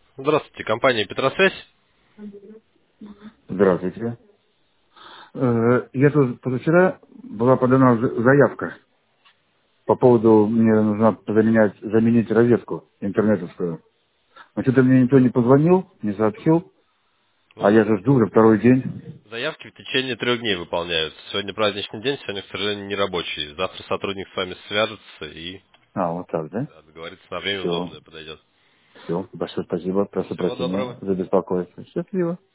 Здравствуйте, компания Петросвязь. Здравствуйте. Я тут позавчера была подана заявка по поводу, мне нужно заменить розетку интернетовскую. Но что-то мне никто не позвонил, не сообщил, а я Ну, же жду уже второй день. заявки в течение 3 дней выполняются. Сегодня праздничный день, сегодня, к сожалению, не рабочий. Завтра сотрудник с вами свяжется и А, вот так, да? да, договорится на время Все, удобное подойдет. все. Большое спасибо. Прошу Всего прощения доброго. за беспокойство. Счастливо.